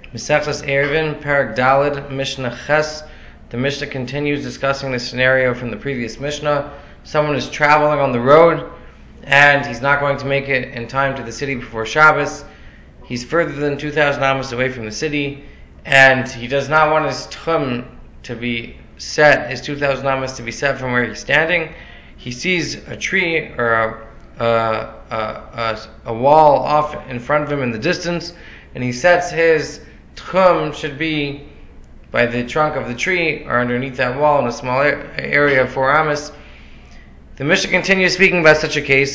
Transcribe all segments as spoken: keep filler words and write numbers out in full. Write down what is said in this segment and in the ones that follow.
Mesechus Eruvin, Parak Daled, Mishnah Ches. The Mishnah continues discussing the scenario from the previous Mishnah. Someone is traveling on the road, and he's not going to make it in time to the city before Shabbos. He's further than two thousand amos away from the city, and he does not want his tchum to be set, his two thousand amos to be set from where he's standing. He sees a tree or a, a, a, a, a wall off in front of him in the distance, and he sets his tchum should be by the trunk of the tree or underneath that wall in a small area of four amos. The Mishnah continues speaking about such a case.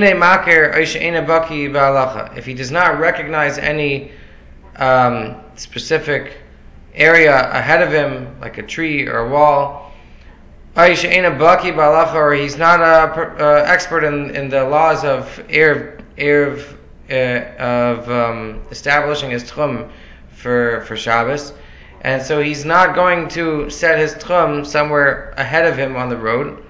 If he does not recognize any um, specific area ahead of him, like a tree or a wall, or he's not an uh, expert in, in the laws of Erev, Erev, uh, of um, establishing his tchum for, for Shabbos, and so he's not going to set his tchum somewhere ahead of him on the road,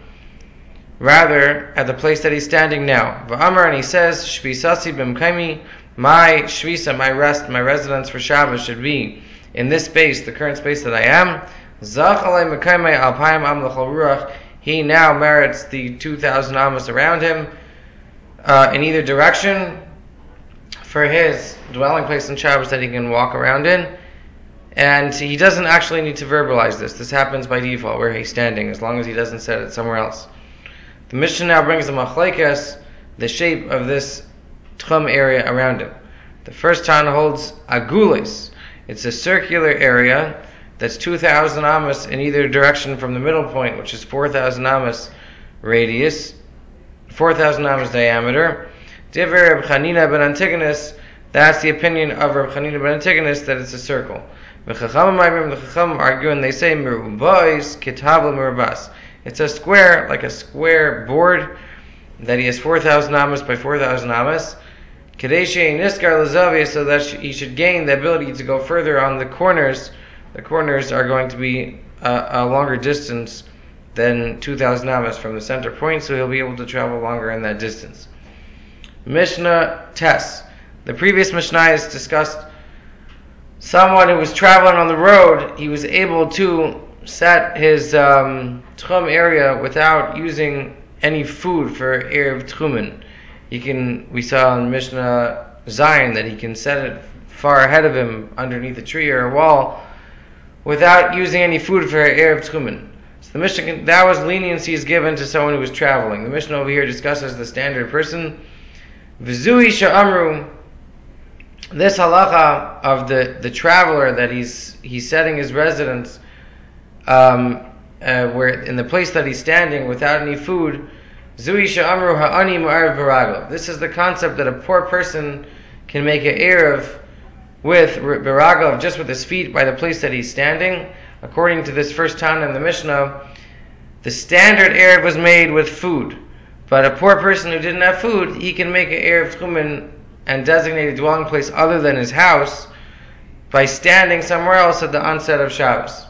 rather at the place that he's standing now. V'amar, and he says, Shvisasi b'mkaimi, my shvisa, my rest, my residence for Shabbos should be in this space, the current space that I am. Zach alay mekaimei alpayim am l'chol ruach. He now merits the two thousand amos around him uh, in either direction for his dwelling place in Shabbos that he can walk around in. And he doesn't actually need to verbalize this. This happens by default where he's standing, as long as he doesn't set it somewhere else. The Mishnah now brings the machlekes, the shape of this tchum area around him. The first Tana holds agulis. It's a circular area that's two thousand amos in either direction from the middle point, which is four thousand amos radius, four thousand amos diameter. Divrei Reb Chanina ben Antigonus, that's the opinion of Reb Chanina ben Antigonus, that it's a circle. The Chachamim, the Chachamim argue, and they say merubais kitavla merubas. It's a square, like a square board, that he has four thousand amos by four thousand amos. Kadeshe niskar lazavia, so that he should gain the ability to go further on the corners. The corners are going to be a, a longer distance than two thousand amos from the center point, so he'll be able to travel longer in that distance. Mishnah Tes. The previous Mishnah has discussed someone who was traveling on the road. He was able to set his um, tchum area without using any food for Erev Tchumen. He can, we saw in Mishnah Zion that he can set it far ahead of him underneath a tree or a wall without using any food for Erev Tchumen. So the Mishnah, that was leniency is given to someone who was traveling. The Mishnah over here discusses the standard person. V'zui sha'amru, this halacha of the, the traveler that he's he's setting his residence um, uh, where in the place that he's standing without any food. Zui sha'amru ha'ani ma'arev b'raglav. This is the concept that a poor person can make an erev with b'raglav, just with his feet, by the place that he's standing. According to this first Tana in the Mishnah, the standard erev was made with food, but a poor person who didn't have food, he can make an erev tchumen and designate a dwelling place other than his house by standing somewhere else at the onset of Shabbos.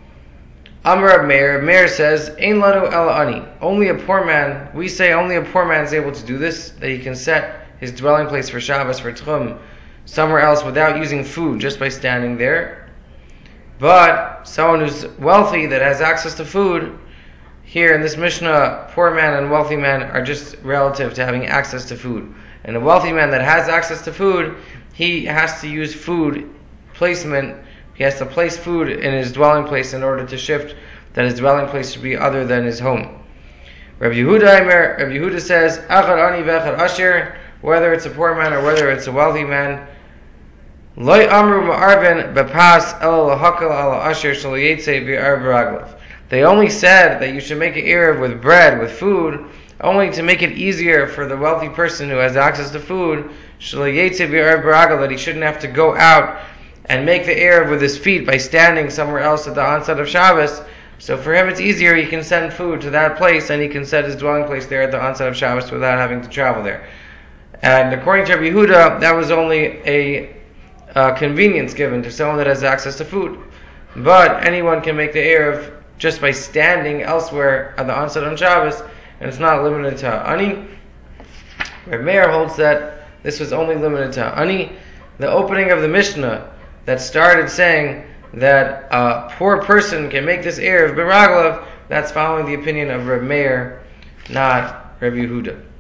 Amar Meir, Meir says, Ein lanu ela ani. Only a poor man, we say only a poor man is able to do this, that he can set his dwelling place for Shabbos, for Tchum, somewhere else without using food, just by standing there. But someone who's wealthy, that has access to food, here in this Mishnah, poor man and wealthy man are just relative to having access to food. And a wealthy man that has access to food, he has to use food placement. He has to place food in his dwelling place in order to shift that his dwelling place should be other than his home. Rabbi Yehuda, Rabbi Yehuda says, Achad ani v'echad asher, whether it's a poor man or whether it's a wealthy man, Loi amru ma'arben bepas el lahakal ala asher shal yetze v'ar b'raglav. They only said that you should make an erev with bread, with food, only to make it easier for the wealthy person who has access to food, shal yetze v'ar b'raglav, that he shouldn't have to go out and make the erev with his feet by standing somewhere else at the onset of Shabbos. So for him it's easier, he can send food to that place and he can set his dwelling place there at the onset of Shabbos without having to travel there. And according to Rabbi Yehuda, that was only a uh, convenience given to someone that has access to food. But anyone can make the erev just by standing elsewhere at the onset of Shabbos, and it's not limited to Ani. Rabbi Meir holds that this was only limited to Ani. The opening of the Mishnah, that started saying that a poor person can make this Erev B'Raglav, that's following the opinion of Reb Meir, not Reb Yehuda.